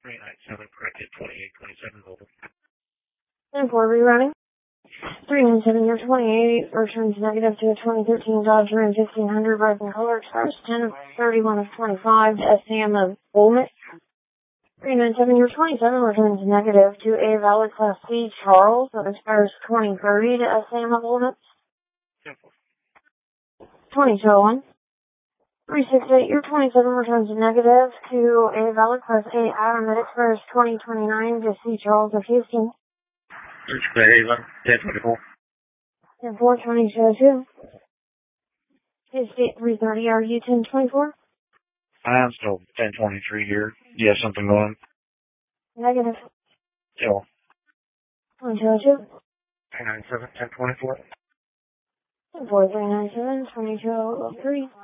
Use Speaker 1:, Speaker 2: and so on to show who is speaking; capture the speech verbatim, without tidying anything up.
Speaker 1: three nine seven, corrected, twenty-eight twenty-seven, over.
Speaker 2: ten four, rerunning. three nine seven, year twenty-eight, returns negative to a twenty thirteen Dodge Ram fifteen hundred, red and color, expires ten thirty-one of twenty-five, S M of Bulmet. three nine seven, year twenty-seven, returns negative to a valid Class C Charles, that expires twenty thirty to S M of Bulmet. twenty-two oh one. three six eight, year twenty-seven, returns negative to a valid Class A Adam, that expires twenty twenty-nine to C Charles of Houston.
Speaker 1: Search clear, Avon, ten twenty-four.
Speaker 2: ten four, twenty-two oh two. His state three thirty, are you ten twenty-four?
Speaker 1: I'm still ten twenty-three here. You have something going?
Speaker 2: Negative.
Speaker 1: Still.
Speaker 2: twenty-two oh two.
Speaker 1: three nine seven, ten twenty-four.
Speaker 2: ten four, three nine seven, twenty-two oh three.